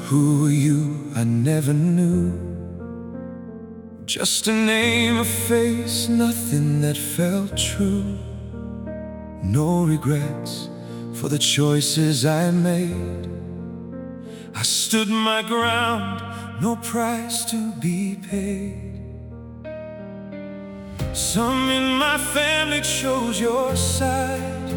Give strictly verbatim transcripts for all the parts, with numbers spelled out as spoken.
Who are you? I never knew. Just a name, a face, nothing that felt true. No regrets for the choices I made. I stood my ground, no price to be paid. Some in my family chose your side,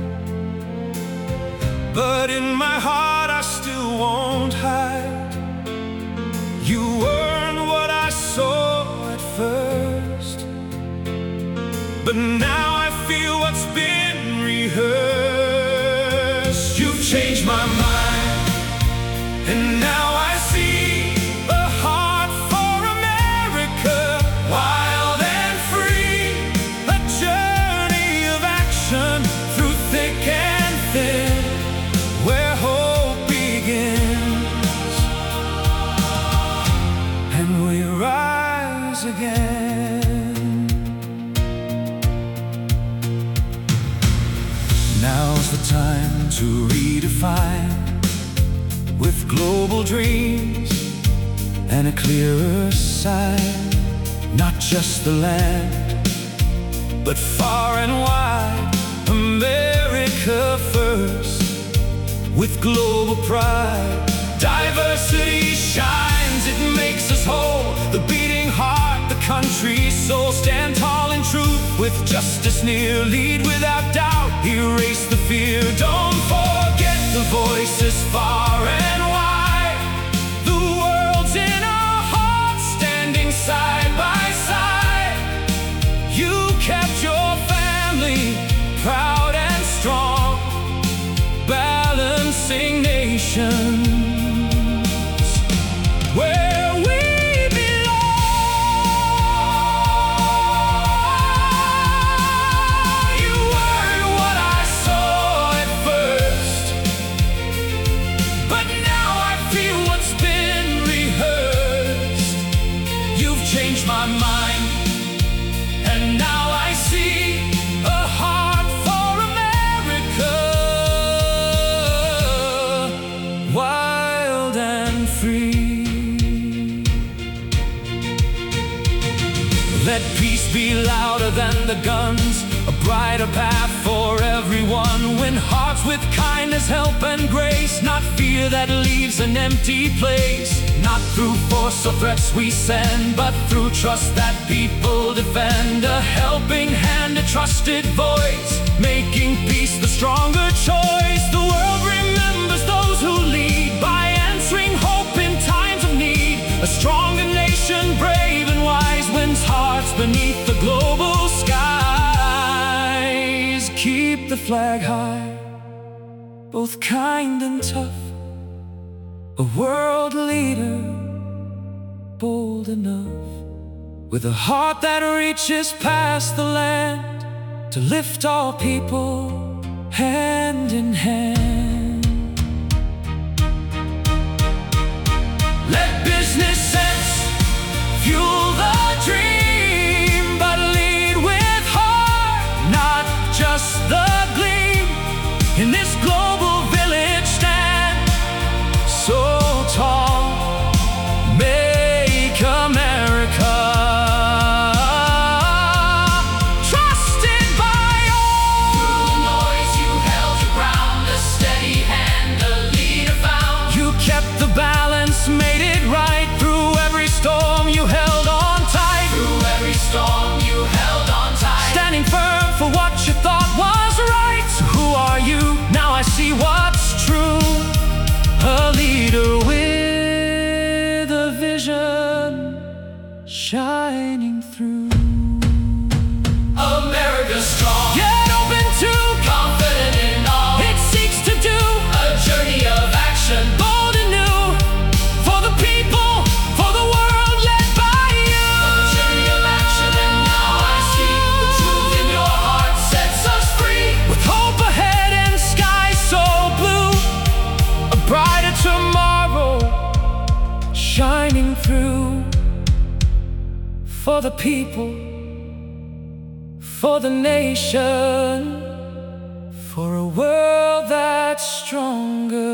but in my heart I still won't hide. You weren't what I saw at first, but now I feel what's been rehearsed. You've changed my mind, and now I see a heart for America, wild and free, a journey of action through thick and thin, where hope begins and we rise again. Now's the time to redefine, with global dreams and a clearer sign. Not just the land, but far and wide, America first, with global pride. Diversity shines, it makes us whole. The beating heart, the country's soul. Stand tall in truth, with justice near. Lead without doubt, erase the fear. Don't forget the voices far and wide. The world's in our hearts, standing side by side. You kept your family proud and strong, balancing nations where we belong. You weren't what I saw at first, but now I feel what's been rehearsed. You've changed my mind, and now I see a heart for America, wild and free. Let peace be louder than the guns, a brighter path for everyone. Win hearts with kindness, help and grace, not fear that leaves an empty place. Not through force or threats we send, but through trust that people defend. A helping hand, a trusted voice, making peace the stronger choice. The world remembers those who lead by answering hope in times of need. A stronger nation, brave and wise, wins hearts beneath the global skies. Keep the flag high, both kind and tough. A world leader, bold enough, with a heart that reaches past the land, to lift all people hand in hand. Let business sense fuel the dream, but lead with heart, not just the gleam. In this global village stand so tall, make America trusted by all. Through the noise you held your ground, a steady hand, a leader found. You kept the balance, made it right. Through every storm you held on tight. Through every storm you held on tight. Standing firm for what you thought was right. So who are you? Now I see what's true. A leader with a vision shining through. America strong, yet open to, confident in all it seeks to do. A journey of action, bold and new, for the people, for the world led by you. A journey of action, and now I see the truth in your heart sets us free. With hope ahead and skies so blue, a brighter tomorrow shining through. For the people, for the nation, for a world that's stronger.